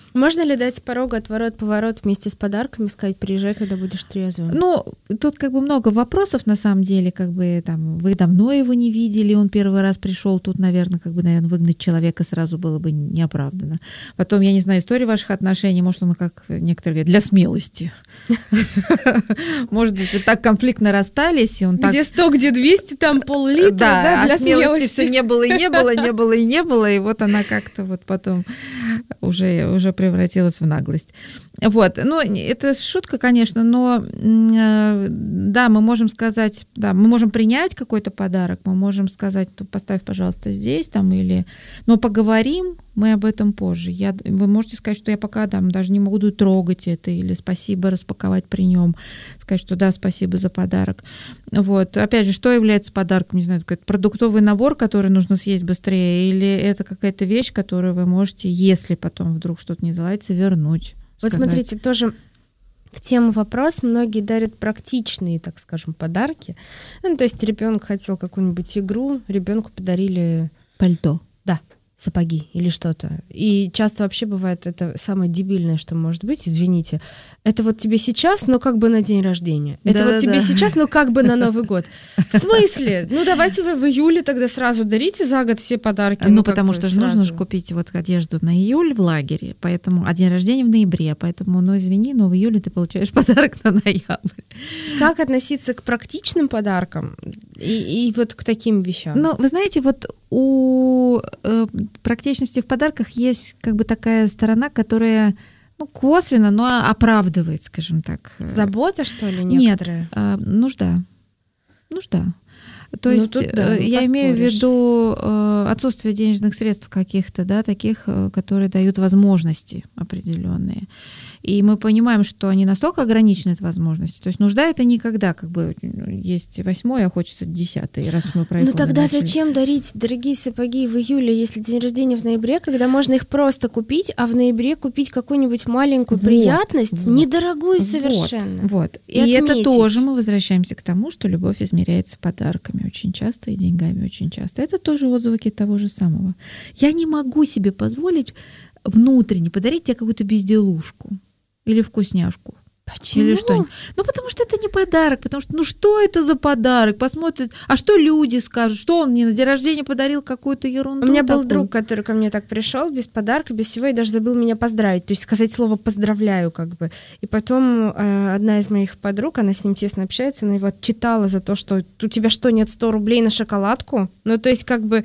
Можно ли дать с порога отворот-поворот вместе с подарками, сказать, приезжай, когда будешь трезвым?
Ну, тут как бы много вопросов, на самом деле, как бы там, вы давно его не видели, он первый раз пришел, тут, наверное, выгнать человека сразу было бы неоправданно. Потом, я не знаю, история ваших отношений, может, он, как некоторые говорят, для смелости. Может быть, вы так конфликтно расстались, и он так...
Где 100, где 200, там пол-литра, да, для смелости.
Все не было и не было, не было и не было, и вот она как-то вот потом уже превратилась в наглость. Вот, ну, это шутка, конечно, но да, мы можем сказать, да, мы можем принять какой-то подарок, мы можем сказать, поставь, пожалуйста, здесь, там, или... Но поговорим мы об этом позже. Вы можете сказать, что я пока там даже не могу трогать это, или спасибо распаковать при нем, сказать, что да, спасибо за подарок. Вот, опять же, что является подарком, не знаю, какой-то продуктовый набор, который нужно съесть быстрее, или это какая-то вещь, которую вы можете, если потом вдруг что-то не заладится, вернуть.
Вот смотрите, тоже в тему вопрос. Многие дарят практичные, так скажем, подарки. Ну, то есть ребенок хотел какую-нибудь игру, ребенку подарили
пальто.
Да, сапоги или что-то. И часто вообще бывает это самое дебильное, что может быть, извините. Это вот тебе сейчас, но как бы на день рождения. Это вот тебе сейчас, но как бы на Новый год. В смысле? Ну, давайте вы в июле тогда сразу дарите за год все подарки.
Ну, потому что же нужно купить вот одежду на июль в лагере, поэтому, а день рождения в ноябре, поэтому, ну, извини, но в июле ты получаешь подарок на ноябрь.
Как относиться к практичным подаркам и вот к таким вещам?
Ну, вы знаете, вот у практичности в подарках есть как бы такая сторона, которая, ну, косвенно, но оправдывает, скажем так.
Забота, что ли, некоторые?
Нет, нужда. То есть
тут, да,
я имею в виду отсутствие денежных средств каких-то, да, таких, которые дают возможности определенные. И мы понимаем, что они настолько ограничены, эти возможности. То есть нужда — это никогда, как бы, есть 8-й, а хочется 10-й, раз мы про iPhone
Ну тогда
начали.
зачем дарить дорогие сапоги в июле, если день рождения в ноябре, когда можно их просто купить, а в ноябре купить какую-нибудь маленькую приятность, недорогую совершенно.
Вот. И это тоже мы возвращаемся к тому, что любовь измеряется подарками очень часто и деньгами очень часто. Это тоже отзвуки того же самого. Я не могу себе позволить внутренне подарить тебе какую-то безделушку или вкусняшку.
Почему?
Или что-нибудь. Ну, потому что это не подарок, потому что, ну, что это за подарок? Посмотрят, а что люди скажут? Что он мне на день рождения подарил какую-то ерунду?
У меня был
такую?
друг, который ко мне так пришел без подарка, без всего, и даже забыл меня поздравить. То есть сказать слово «поздравляю», как бы. И потом одна из моих подруг, она с ним тесно общается, она его отчитала за то, что у тебя что, нет 100 рублей на шоколадку? Ну, то есть как бы...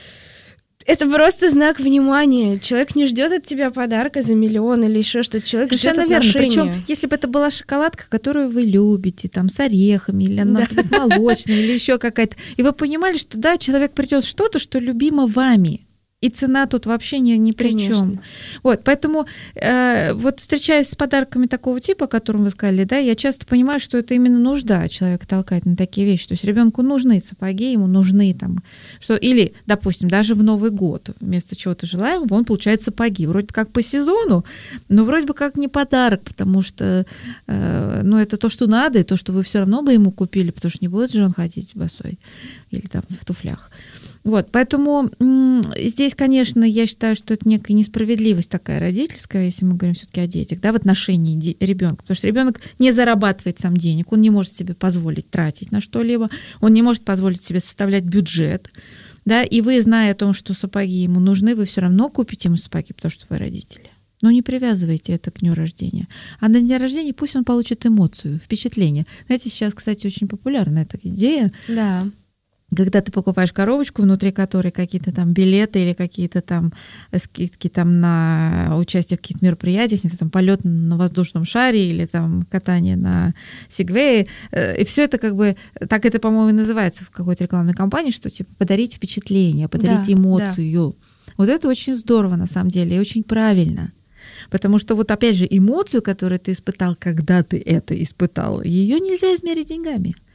Это просто знак внимания. Человек не ждет от тебя подарка за миллион или еще что-то. Человек ждет отношения.
Причем, если бы это была шоколадка, которую вы любите, там, с орехами, или она молочная, или еще какая-то, и вы понимали, что да, человек придет что-то, что любимо вами. И цена тут вообще ни при чем. Вот, поэтому вот встречаясь с подарками такого типа, о котором вы сказали, да, я часто понимаю, что это именно нужда человека толкает на такие вещи. То есть ребенку нужны сапоги, ему нужны там что, или, допустим, даже в Новый год вместо чего-то желаемого он получает сапоги. Вроде бы как по сезону, но вроде бы как не подарок, потому что ну, это то, что надо, и то, что вы все равно бы ему купили, потому что не будет же он ходить босой или там в туфлях. Вот, поэтому здесь, конечно, я считаю, что это некая несправедливость такая родительская, если мы говорим все-таки о детях, да, в отношении ребенка, потому что ребенок не зарабатывает сам денег, он не может себе позволить тратить на что-либо, он не может позволить себе составлять бюджет, да, и вы, зная о том, что сапоги ему нужны, вы все равно купите ему сапоги, потому что вы родители. Но не привязывайте это к дню рождения. А на день рождения пусть он получит эмоцию, впечатление. Знаете, сейчас, кстати, очень популярна эта идея.
Да.
Когда ты покупаешь коробочку, внутри которой какие-то там билеты или какие-то там скидки там на участие в каких-то мероприятиях, не знаю, там полет на воздушном шаре или там катание на сегвее. И все это как бы, так это, по-моему, и называется в какой-то рекламной кампании, что типа подарить впечатление, подарить эмоцию. Да. Вот это очень здорово на самом деле и очень правильно. Потому что вот опять же эмоцию, которую ты испытал, когда ты это испытал, ее нельзя измерить деньгами.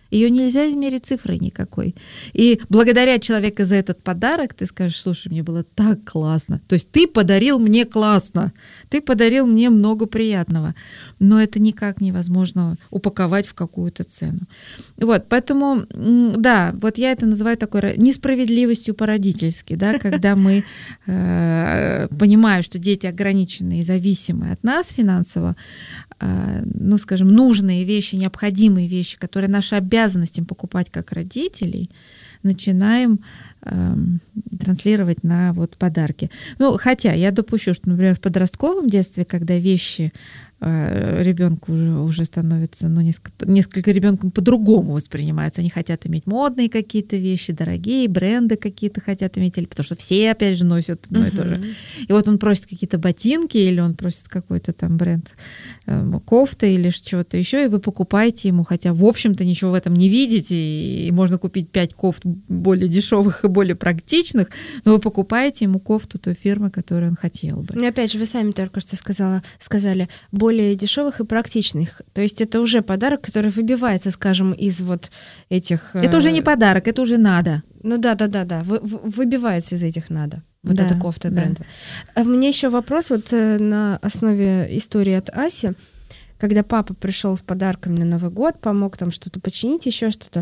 Ее нельзя измерить цифрой никакой. И благодаря человеку за этот подарок ты скажешь: слушай, мне было так классно. То есть ты подарил мне классно, ты подарил мне много приятного. Но это никак невозможно упаковать в какую-то цену. Вот, поэтому, да, вот я это называю такой несправедливостью по-родительски, да, когда мы понимаем, что дети ограниченные и зависимые от нас финансово, ну, скажем, нужные вещи, необходимые вещи, которые наша обязанность им покупать как родителей, начинаем транслировать на вот подарки. Ну, хотя я допущу, что, например, в подростковом детстве, когда вещи ребенку уже становятся, ну, несколько ребенком по-другому воспринимаются. Они хотят иметь модные какие-то вещи, дорогие, бренды какие-то хотят иметь, или потому что все, опять же, носят одно и то же. И вот он просит какие-то ботинки, или он просит какой-то там бренд кофты или чего-то еще, и вы покупаете ему, хотя, в общем-то, ничего в этом не видите, и можно купить 5 кофт более дешевых и более практичных, но вы покупаете ему кофту той фирмы, которую он хотел бы.
И опять же, вы сами только что сказали, более дешевых и практичных. То есть это уже подарок, который выбивается, скажем, из вот этих...
Это уже не подарок, это уже надо.
Ну да. Выбивается из этих надо. Вот
да,
эта кофта
да.
бренда. А у меня еще вопрос вот на основе истории от Аси. Когда папа пришел с подарками на Новый год, помог там что-то починить, еще что-то.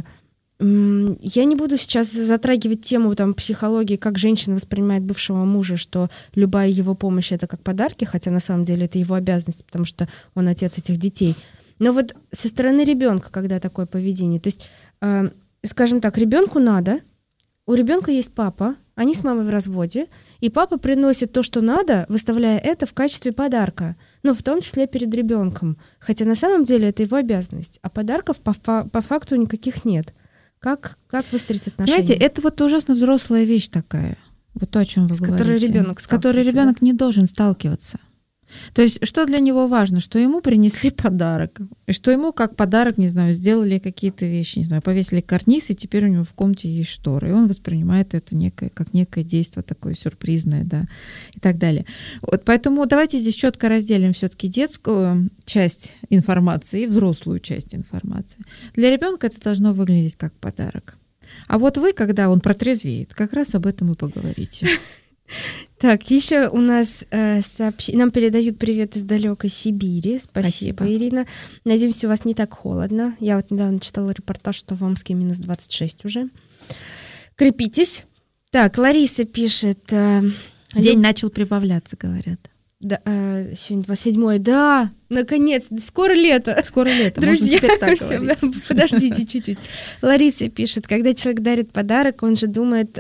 Я не буду сейчас затрагивать тему там, психологии, как женщина воспринимает бывшего мужа, что любая его помощь — это как подарки, хотя на самом деле это его обязанность, потому что он отец этих детей. Но вот со стороны ребенка, когда такое поведение, то есть, скажем так, ребенку надо, у ребенка есть папа, они с мамой в разводе, и папа приносит то, что надо, выставляя это в качестве подарка, ну, в том числе перед ребенком. Хотя на самом деле это его обязанность, а подарков по факту никаких нет. Как выстроить отношения?
Знаете, это вот ужасно взрослая вещь такая, вот то, о чем вы говорите.
С которой
ребенок не должен сталкиваться. То есть, что для него важно, что ему принесли подарок, и что ему как подарок, не знаю, сделали какие-то вещи, не знаю, повесили карниз, и теперь у него в комнате есть шторы, и он воспринимает это как некое действие такое сюрпризное, да, и так далее. Вот поэтому давайте здесь четко разделим все-таки детскую часть информации и взрослую часть информации. Для ребенка это должно выглядеть как подарок. А вот вы, когда он протрезвеет, как раз об этом и поговорите.
Так, еще у нас нам передают привет из далекой Сибири. Спасибо, Ирина. Надеемся, у вас не так холодно. Я вот недавно читала репортаж, что в Омске минус 26 уже. Крепитесь. Так, Лариса пишет.
День начал прибавляться, говорят.
Да, сегодня 27-е. Да, наконец, скоро лето.
Скоро лето,
друзья,
можно теперь так
всё,
говорить.
Подождите чуть-чуть. Лариса пишет, когда человек дарит подарок, он же думает...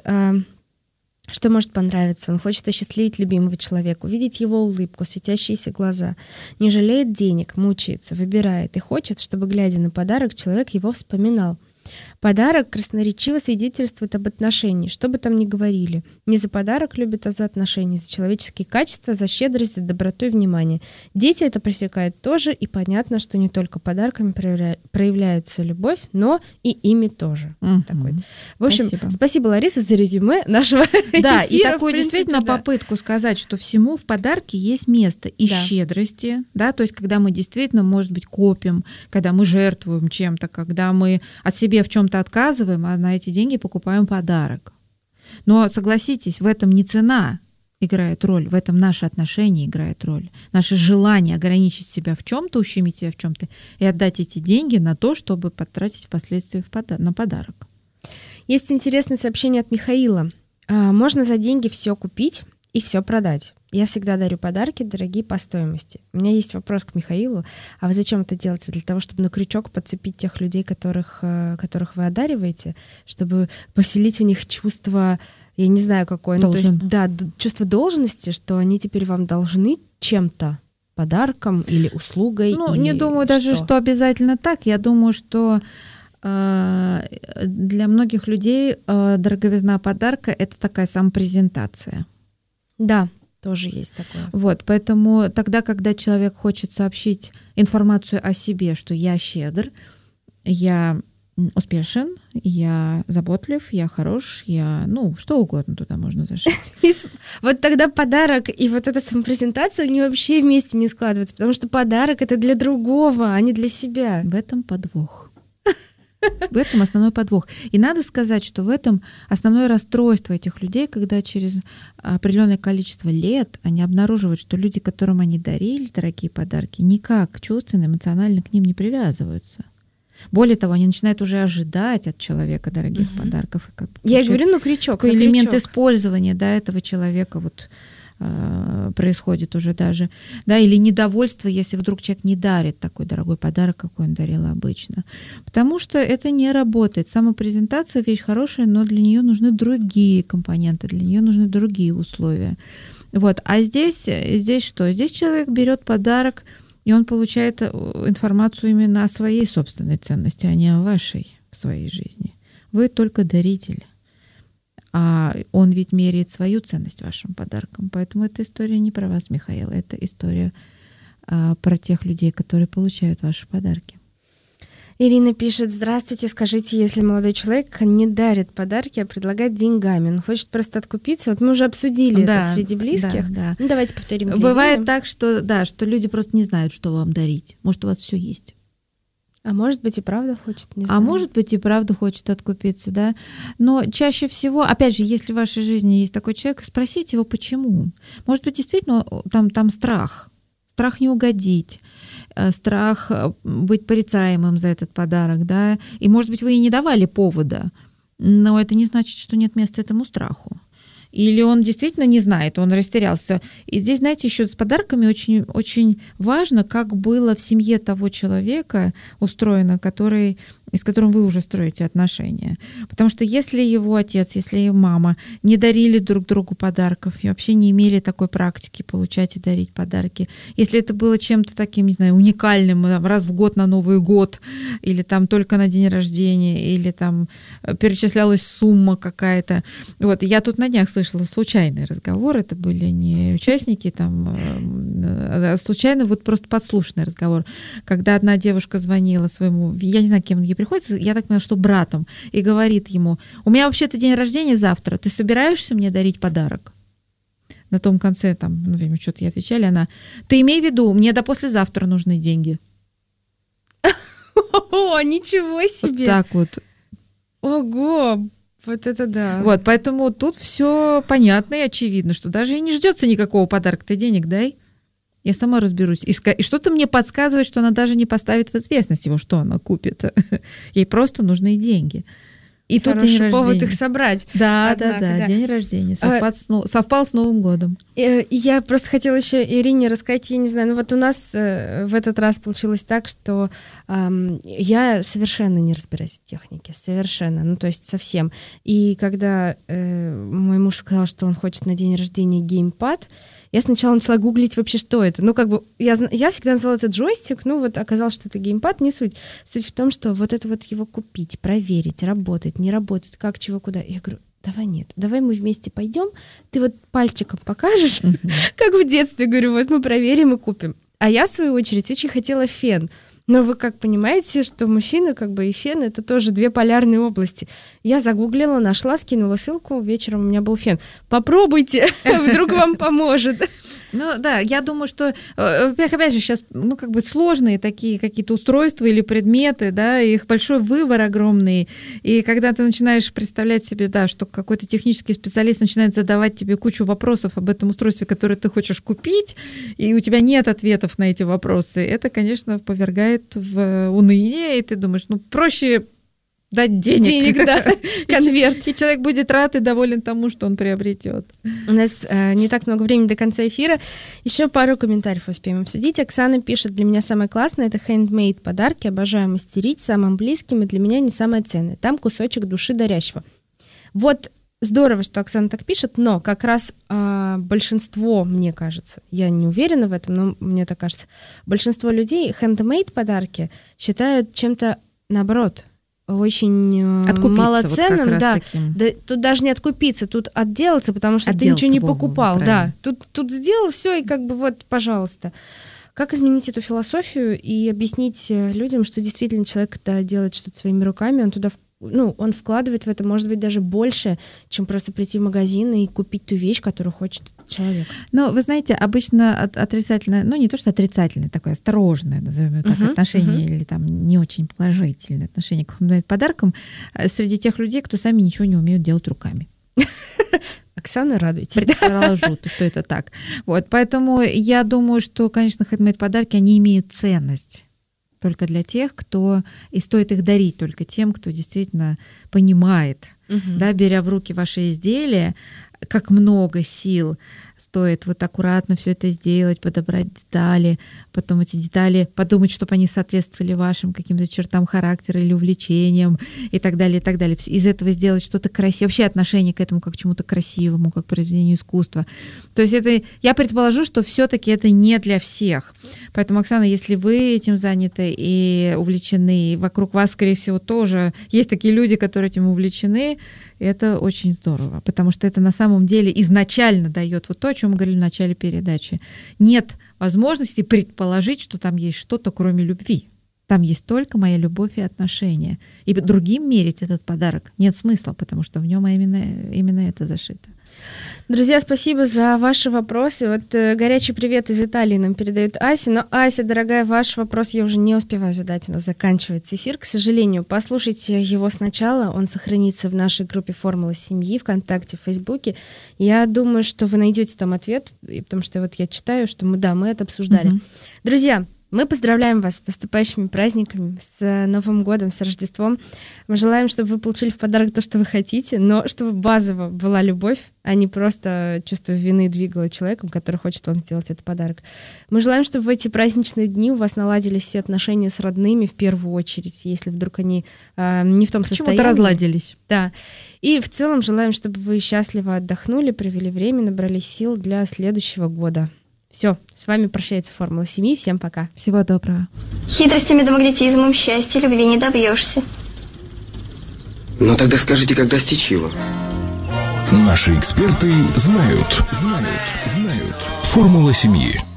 что может понравиться. Он хочет осчастливить любимого человека, увидеть его улыбку, светящиеся глаза. Не жалеет денег, мучается, выбирает и хочет, чтобы, глядя на подарок, человек его вспоминал. Подарок красноречиво свидетельствует об отношении, что бы там ни говорили. Не за подарок любят, а за отношения, за человеческие качества, за щедрость, за доброту и внимание. Дети это пресекают тоже, и понятно, что не только подарками проявляется любовь, но и ими тоже. Такой. В общем, спасибо, Лариса, за резюме нашего
Да,
эфира,
и такую действительно попытку сказать, что всему в подарке есть место и щедрости, да, то есть когда мы действительно, может быть, копим, когда мы жертвуем чем-то, когда мы от себя в чем-то отказываем, а на эти деньги покупаем подарок. Но согласитесь, в этом не цена играет роль, в этом наши отношения играет роль. Наше желание ограничить себя в чем-то, ущемить себя в чем-то и отдать эти деньги на то, чтобы потратить впоследствии на подарок.
Есть интересное сообщение от Михаила. Можно за деньги все купить и все продать. Я всегда дарю подарки, дорогие по стоимости. У меня есть вопрос к Михаилу. А вы зачем это делаете? Для того, чтобы на крючок подцепить тех людей, которых вы одариваете, чтобы поселить в них чувство, я не знаю какое, ну, то есть, да, чувство должности, что они теперь вам должны чем-то, подарком или услугой.
Ну,
или
не думаю даже, что обязательно так. Я думаю, что для многих людей дороговизна подарка — это такая самопрезентация.
Да. Тоже есть такое.
Вот, поэтому тогда, когда человек хочет сообщить информацию о себе, что я щедр, я успешен, я заботлив, я хорош, я, ну, что угодно туда можно зашить.
Вот тогда подарок и вот эта самопрезентация, они вообще вместе не складываются, потому что подарок — это для другого, а не для себя.
В этом подвох. В этом основной подвох. И надо сказать, что в этом основное расстройство этих людей, когда через определенное количество лет они обнаруживают, что люди, которым они дарили дорогие подарки, никак чувственно, эмоционально к ним не привязываются. Более того, они начинают уже ожидать от человека дорогих подарков. И как бы
Я говорю, крючок.
такой элемент использования, да, этого человека вот происходит уже даже, да, или недовольство, если вдруг человек не дарит такой дорогой подарок, какой он дарил обычно. Потому что это не работает. Самопрезентация — вещь хорошая, но для нее нужны другие компоненты, для нее нужны другие условия. Вот. А здесь что? Здесь человек берет подарок, и он получает информацию именно о своей собственной ценности, а не о вашей в своей жизни. Вы только даритель. А он ведь меряет свою ценность вашим подарком. Поэтому эта история не про вас, Михаил. Это история про тех людей, которые получают ваши подарки.
Ирина пишет: здравствуйте, скажите, если молодой человек не дарит подарки, а предлагает деньгами, он хочет просто откупиться, вот мы уже обсудили это среди близких.
Да.
Ну, давайте повторим.
Бывает так, что люди просто не знают, что вам дарить. Может, у вас все есть.
А может быть, и правда хочет, не знаю.
А может быть, и правда хочет откупиться, да. Но чаще всего, опять же, если в вашей жизни есть такой человек, спросите его, почему. Может быть, действительно, там страх. Страх не угодить, страх быть порицаемым за этот подарок, да. И, может быть, вы и не давали повода, но это не значит, что нет места этому страху. Или он действительно не знает, он растерялся. И здесь, знаете, еще с подарками очень, очень важно, как было в семье того человека устроено, с которым вы уже строите отношения. Потому что если его отец, если его мама не дарили друг другу подарков и вообще не имели такой практики получать и дарить подарки, если это было чем-то таким, не знаю, уникальным, раз в год на Новый год, или там только на день рождения, или там перечислялась сумма какая-то. Вот, я тут на днях слышала случайный разговор, это были не участники, а случайно вот просто подслушанный разговор, когда одна девушка звонила своему, я не знаю, кем ей приходится, я так понимаю, что братом, и говорит ему: у меня вообще-то день рождения завтра, ты собираешься мне дарить подарок? На том конце, время что-то ей отвечали, она: ты имей в виду, мне до послезавтра нужны деньги.
О, ничего себе!
Вот так вот.
Ого! Вот это да.
Вот, поэтому тут все понятно и очевидно, что даже и не ждется никакого подарка. Ты денег дай, я сама разберусь. И что-то мне подсказывает, что она даже не поставит в известность его, что она купит. Ей просто нужны деньги. И тут день рождения.
Повод их собрать.
Да, день рождения. Совпал с Новым годом.
Я просто хотела еще Ирине рассказать, я не знаю, вот у нас в этот раз получилось так, что я совершенно не разбираюсь в технике, совершенно, то есть совсем. И когда мой муж сказал, что он хочет на день рождения геймпад, я сначала начала гуглить вообще, что это. Я всегда называла это джойстик, оказалось, что это геймпад, не суть. Суть в том, что вот это вот его купить, проверить, работает, не работает, как, чего, куда. Я говорю: давай мы вместе пойдем, ты вот пальчиком покажешь, как в детстве, говорю, вот мы проверим и купим. А я, в свою очередь, очень хотела фен. Но вы как понимаете, что мужчина и фен — это тоже две полярные области. Я загуглила, нашла, скинула ссылку, вечером у меня был фен. Попробуйте, вдруг вам поможет.
Я думаю, что, во-первых, опять же, сейчас, сложные такие какие-то устройства или предметы, да, их большой выбор огромный, и когда ты начинаешь представлять себе, да, что какой-то технический специалист начинает задавать тебе кучу вопросов об этом устройстве, которое ты хочешь купить, и у тебя нет ответов на эти вопросы, это, конечно, повергает в уныние, и ты думаешь, проще дать денег, да, конверт. И человек будет рад и доволен тому, что он приобретет.
У нас не так много времени до конца эфира. Еще пару комментариев успеем обсудить. Оксана пишет: для меня самое классное — это handmade подарки. Обожаю мастерить самым близким, и для меня не самое ценное. Там кусочек души дарящего. Вот здорово, что Оксана так пишет, но как раз большинство, мне кажется, я не уверена в этом, но мне так кажется, большинство людей handmade подарки считают чем-то, наоборот, очень малоценным, вот да. Тут даже не откупиться, тут отделаться, потому что ты ничего не покупал, да. Тут сделал все и пожалуйста. Как изменить эту философию и объяснить людям, что действительно человек, когда делает что-то своими руками, он туда он вкладывает в это, может быть, даже больше, чем просто прийти в магазин и купить ту вещь, которую хочет человек.
Но вы знаете, обычно отрицательное, не то что отрицательное, такое осторожное, назовем это так, отношение или там не очень положительное отношение к подаркам среди тех людей, кто сами ничего не умеют делать руками.
Оксана, радуйтесь.
Предположу, что это так. Вот, поэтому я думаю, что, конечно, хендмейд-подарки, они имеют ценность только для тех, кто... И стоит их дарить только тем, кто действительно понимает, да, беря в руки ваши изделия, как много сил стоит вот аккуратно все это сделать, подобрать детали, потом эти детали подумать, чтобы они соответствовали вашим каким-то чертам характера или увлечениям и так далее, и так далее. Из этого сделать что-то красивое. Вообще отношение к этому как к чему-то красивому, как к произведению искусства. То есть это, я предположу, что все-таки это не для всех. Поэтому, Оксана, если вы этим заняты и увлечены, и вокруг вас, скорее всего, тоже есть такие люди, которые этим увлечены, это очень здорово, потому что это на самом деле изначально дает вот то, о чем мы говорили в начале передачи. Нет возможности предположить, что там есть что-то, кроме любви. Там есть только моя любовь и отношения. И другим мерить этот подарок нет смысла, потому что в нем именно это зашито.
Друзья, спасибо за ваши вопросы. Вот горячий привет из Италии нам передает Ася. Но, Ася, дорогая, ваш вопрос я уже не успеваю задать. У нас заканчивается эфир. К сожалению, послушайте его сначала. Он сохранится в нашей группе «Формула семьи» ВКонтакте, в Фейсбуке. Я думаю, что вы найдете там ответ, потому что вот я читаю, что мы это обсуждали. Друзья, мы поздравляем вас с наступающими праздниками, с Новым годом, с Рождеством. Мы желаем, чтобы вы получили в подарок то, что вы хотите, но чтобы базово была любовь, а не просто чувство вины двигало человеком, который хочет вам сделать этот подарок. Мы желаем, чтобы в эти праздничные дни у вас наладились все отношения с родными в первую очередь, если вдруг они не в том состоянии.
Почему-то разладились.
Да. И в целом желаем, чтобы вы счастливо отдохнули, провели время, набрались сил для следующего года. Все, с вами прощается «Формула семьи». Всем пока.
Всего доброго.
Хитростями да магнетизмом счастья любви не добьешься.
Ну тогда скажите, как достичь его?
Наши эксперты знают. Формула семьи.